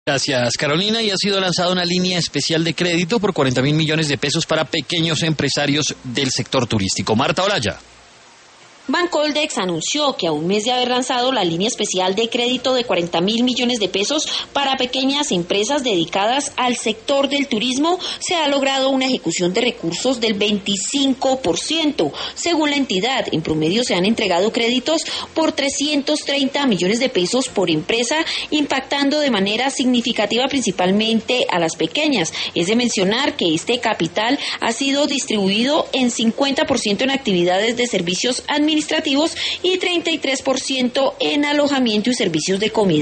Gracias, Carolina. Y ha sido lanzada una línea especial de crédito por 40.000 millones de pesos para pequeños empresarios del sector turístico. Marta Olaya. Bancoldex anunció que a un mes de haber lanzado la línea especial de crédito de 40.000 millones de pesos para pequeñas empresas dedicadas al sector del turismo, se ha logrado una ejecución de recursos del 25%. Según la entidad, en promedio se han entregado créditos por 330 millones de pesos por empresa, impactando de manera significativa principalmente a las pequeñas. Es de mencionar que este capital ha sido distribuido en 50% en actividades de servicios administrativos y 33% en alojamiento y servicios de comida.